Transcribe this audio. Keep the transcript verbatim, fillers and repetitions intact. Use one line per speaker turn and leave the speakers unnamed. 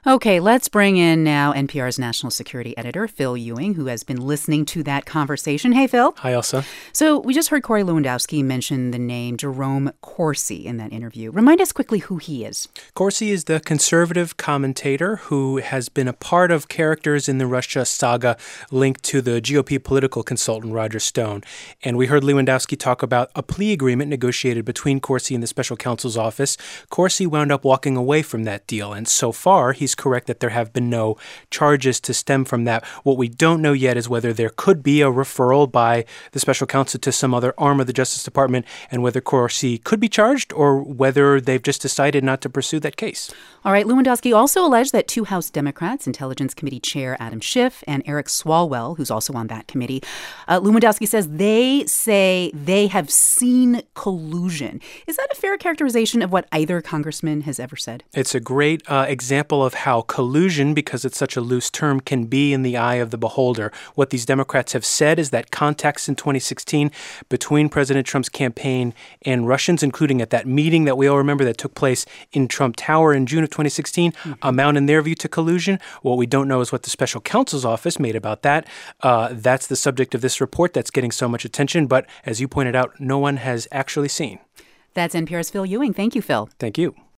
Okay, let's bring in now N P R's national security editor, Phil Ewing, who has been listening to that conversation. Hey, Phil.
Hi, Elsa.
So we just heard Corey Lewandowski mention the name Jerome Corsi in that interview. Remind us quickly who he is.
Corsi is the conservative commentator who has been a part of characters in the Russia saga linked to the G O P political consultant Roger Stone. And we heard Lewandowski talk about a plea agreement negotiated between Corsi and the special counsel's office. Corsi wound up walking away from that deal, and so far he's correct that there have been no charges to stem from that. What we don't know yet is whether there could be a referral by the special counsel to some other arm of the Justice Department and whether Corsi could be charged or whether they've just decided not to pursue that case.
All right. Lewandowski also alleged that two House Democrats, Intelligence Committee Chair Adam Schiff and Eric Swalwell, who's also on that committee, uh, Lewandowski says they say they have seen collusion. Is that a fair characterization of what either congressman has ever said?
It's a great uh, example of how collusion, because it's such a loose term, can be in the eye of the beholder. What these Democrats have said is that contacts in twenty sixteen between President Trump's campaign and Russians, including at that meeting that we all remember that took place in Trump Tower in June of twenty sixteen, mm-hmm. amount in their view to collusion. What we don't know is what the special counsel's office made about that. Uh, that's the subject of this report that's getting so much attention. But as you pointed out, no one has actually seen.
That's N P R's Phil Ewing. Thank you, Phil.
Thank you.